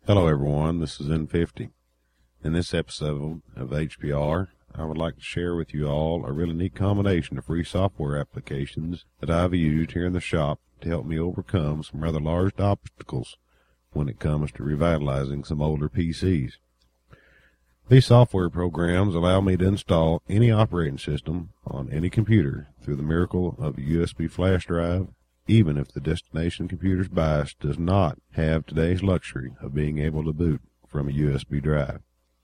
Hello everyone, this is N50. In this episode of HPR, I would like to share with you all a really neat combination of free software applications that I've used here in the shop to help me overcome some rather large obstacles when it comes to revitalizing some older PCs. These software programs allow me to install any operating system on any computer through the miracle of a USB flash drive, even if the destination computer's BIOS does not have today's luxury of being able to boot from a USB drive.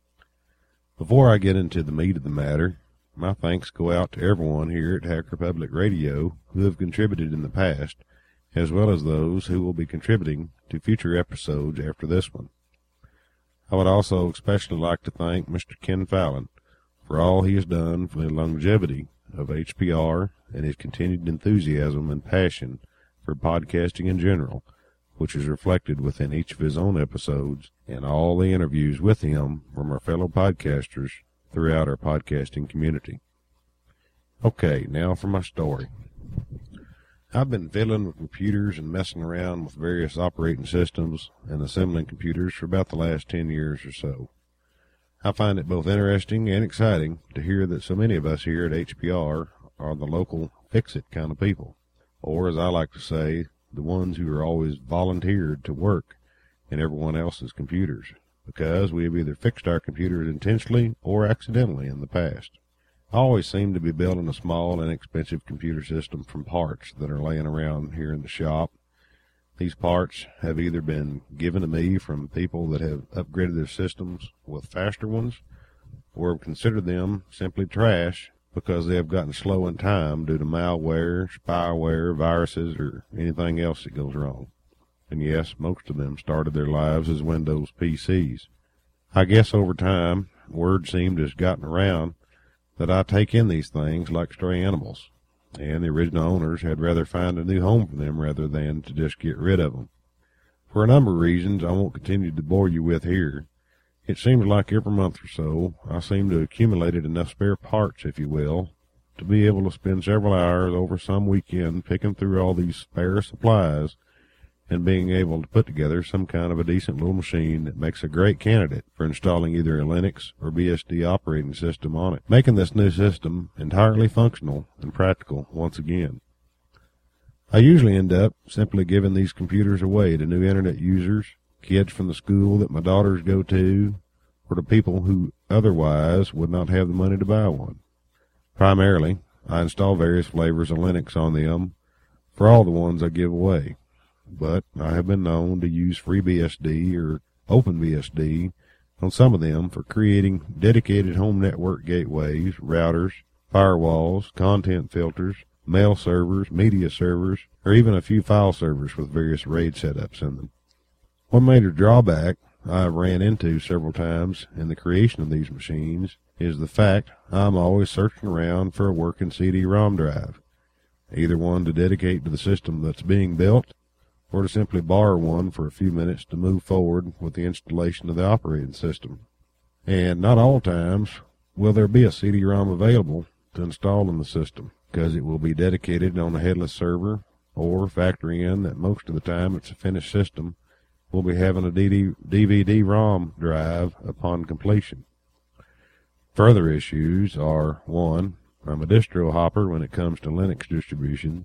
Before I get into the meat of the matter, my thanks go out to everyone here at Hacker Public Radio who have contributed in the past, as well as those who will be contributing to future episodes after this one. I would also especially like to thank Mr. Ken Fallon for all he has done for the longevity of HPR and his continued enthusiasm and passion for podcasting in general, which is reflected within each of his own episodes and all the interviews with him from our fellow podcasters throughout our podcasting community. Okay, now for my story. I've been fiddling with computers and messing around with various operating systems and assembling computers for about the last 10 years or so. I find it both interesting and exciting to hear that so many of us here at HPR are the local fix-it kind of people, or as I like to say, the ones who are always volunteered to work in everyone else's computers, because we have either fixed our computers intentionally or accidentally in the past. I always seem to be building a small, inexpensive computer system from parts that are laying around here in the shop. These parts have either been given to me from people that have upgraded their systems with faster ones, or have considered them simply trash because they have gotten slow in time due to malware, spyware, viruses, or anything else that goes wrong. And yes, most of them started their lives as Windows PCs. I guess over time, word seemed to have gotten around that I take in these things like stray animals, and the original owners had rather find a new home for them rather than to just get rid of them. For a number of reasons I won't continue to bore you with here, it seems like every month or so I seem to have accumulated enough spare parts, if you will, to be able to spend several hours over some weekend picking through all these spare supplies and being able to put together some kind of a decent little machine that makes a great candidate for installing either a Linux or BSD operating system on it, making this new system entirely functional and practical once again. I usually end up simply giving these computers away to new internet users, kids from the school that my daughters go to, or to people who otherwise would not have the money to buy one. Primarily, I install various flavors of Linux on them for all the ones I give away, but I have been known to use FreeBSD or OpenBSD on some of them for creating dedicated home network gateways, routers, firewalls, content filters, mail servers, media servers, or even a few file servers with various RAID setups in them. One major drawback I have ran into several times in the creation of these machines is the fact I'm always searching around for a working CD-ROM drive, either one to dedicate to the system that's being built, or to simply borrow one for a few minutes to move forward with the installation of the operating system. And not all times will there be a CD-ROM available to install in the system, because it will be dedicated on a headless server, or factoring in that most of the time it's a finished system, we'll be having a DVD-ROM drive upon completion. Further issues are, 1, I'm a distro hopper when it comes to Linux distribution.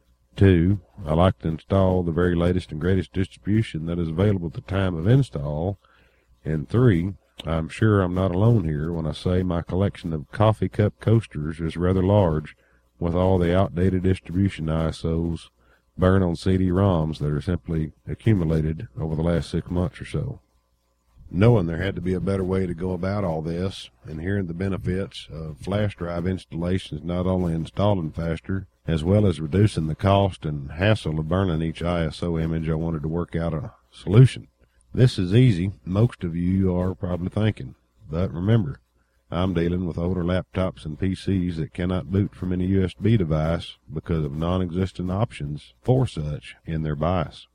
2, I like to install the very latest and greatest distribution that is available at the time of install. And 3, I'm sure I'm not alone here when I say my collection of coffee cup coasters is rather large, with all the outdated distribution ISOs burned on CD-ROMs that are simply accumulated over the last 6 months or so. Knowing there had to be a better way to go about all this, and hearing the benefits of flash drive installations not only installing faster, as well as reducing the cost and hassle of burning each ISO image, I wanted to work out a solution. This is easy, most of you are probably thinking, but remember, I'm dealing with older laptops and PCs that cannot boot from any USB device because of non-existent options for such in their BIOS.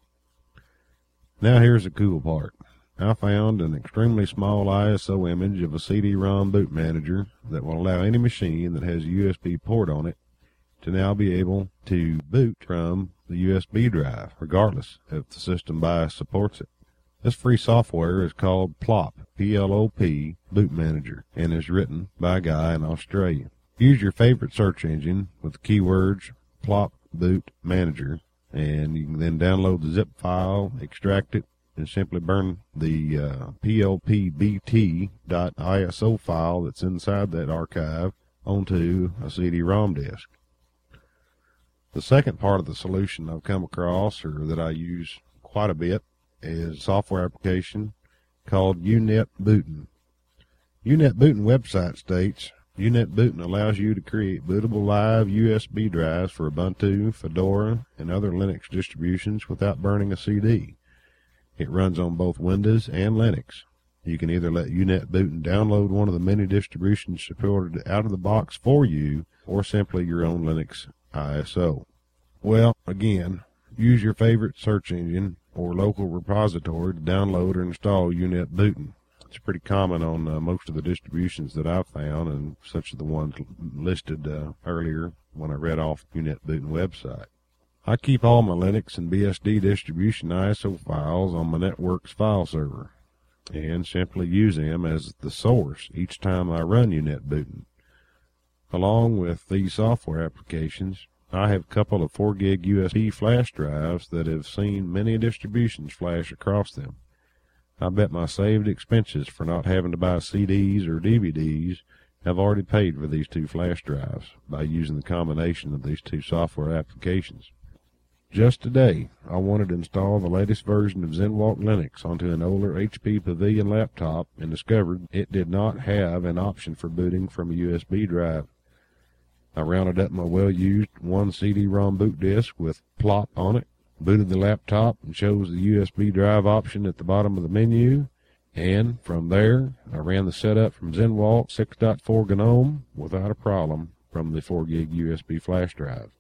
Now here's the cool part. I found an extremely small ISO image of a CD-ROM boot manager that will allow any machine that has a USB port on it to now be able to boot from the USB drive, regardless if the system BIOS supports it. This free software is called Plop, P-L-O-P, Boot Manager, and is written by a guy in Australia. Use your favorite search engine with the keywords Plop Boot Manager, and you can then download the zip file, extract it, and simply burn the plpbt.iso file that's inside that archive onto a CD-ROM disk. The second part of the solution I've come across, or that I use quite a bit, is a software application called UNetBootin. UNetBootin website states, UNetBootin allows you to create bootable live USB drives for Ubuntu, Fedora, and other Linux distributions without burning a CD. It runs on both Windows and Linux. You can either let UNetBootin download one of the many distributions supported out of the box for you, or simply your own Linux ISO. Well, again, use your favorite search engine or local repository to download or install UNetBootin. It's pretty common on most of the distributions that I've found, and such as the ones listed earlier when I read off UNetBootin website. I keep all my Linux and BSD distribution ISO files on my network's file server, and simply use them as the source each time I run UNetBootin. Along with these software applications, I have a couple of 4 gig USB flash drives that have seen many distributions flash across them. I bet my saved expenses for not having to buy CDs or DVDs have already paid for these 2 flash drives by using the combination of these 2 software applications. Just today, I wanted to install the latest version of ZenWalk Linux onto an older HP Pavilion laptop and discovered it did not have an option for booting from a USB drive. I rounded up my well-used 1 CD-ROM boot disk with Plop on it, booted the laptop, and chose the USB drive option at the bottom of the menu, and from there, I ran the setup from ZenWalk 6.4 GNOME without a problem from the 4 gig USB flash drive.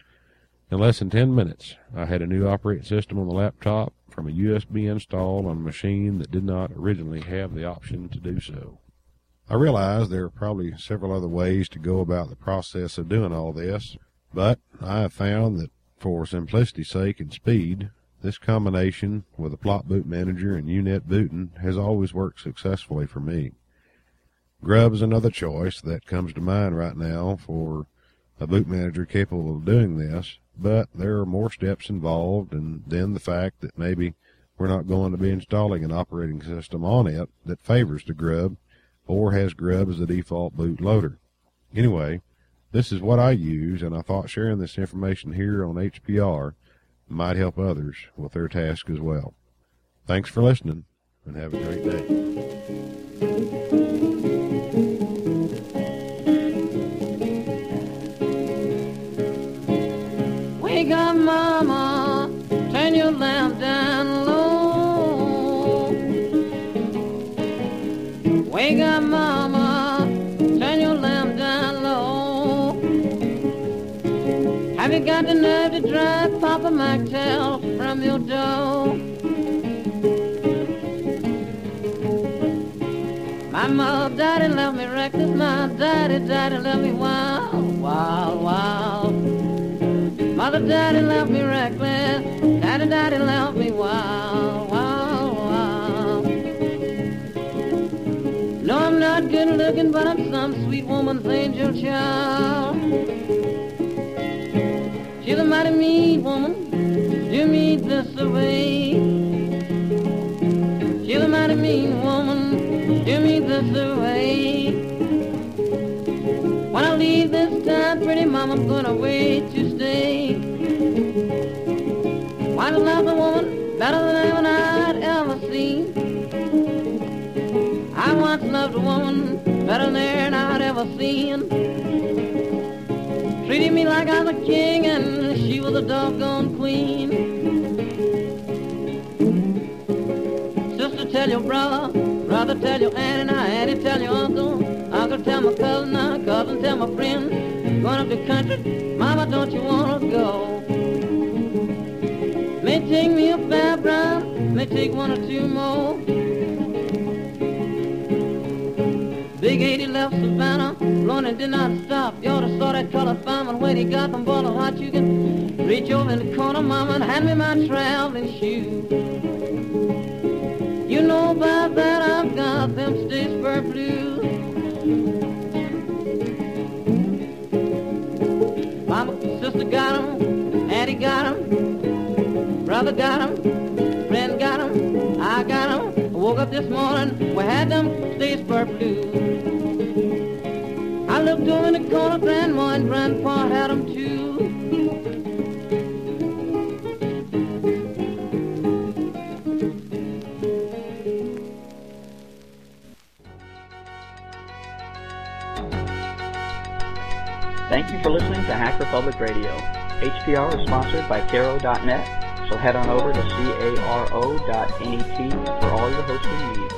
In less than 10 minutes, I had a new operating system on the laptop from a USB install on a machine that did not originally have the option to do so. I realize there are probably several other ways to go about the process of doing all this, but I have found that for simplicity's sake and speed, this combination with a Plop Boot Manager and UNetBootin has always worked successfully for me. Grub is another choice that comes to mind right now for a boot manager capable of doing this, but there are more steps involved, and then the fact that maybe we're not going to be installing an operating system on it that favors the Grub or has Grub as a default boot loader. Anyway, this is what I use, and I thought sharing this information here on HPR might help others with their task as well. Thanks for listening, and have a great day. Wake up, mama, turn your lamp down low. Wake up, mama, turn your lamp down low. Have you got the nerve to drive Papa McTell from your door? My mother, daddy left me reckless. My daddy left me wild, wild, wild. Mother, daddy left me reckless. Daddy left me wild, wild, wild. No, I'm not good looking, but I'm some sweet woman's angel child. She's a mighty mean woman, you mean this away. She's a mighty mean woman, you mean this away. When I leave this town, pretty mama, I'm gonna wait to stay. Why to love a woman better than anyone I'd ever seen? I once loved a woman better than I'd ever seen. Treated me like I was a king and she was a doggone queen. Sister, tell your brother, brother tell your aunt, and auntie tell your uncle, uncle tell my cousin, cousin tell my friend. Going up the country, mama, don't you wanna go? May take me a fair brown, may take 1 or 2 more. Big 80 left Savannah, running did not stop. You ought to saw that colored fireman when he got them bottles hot. You can reach over in the corner, mama, and hand me my traveling shoes. know about that? I've got them Statesboro blues. Mama, sister got 'em, Auntie got 'em, brother got 'em, friend got 'em, I got 'em. I woke up this morning, we had them Statesboro blues. I looked over in the corner, Grandma and Grandpa had 'em too. Thank you for listening to Hacker Public Radio. HPR is sponsored by Caro.net, so head on over to caro.net for all your hosting needs.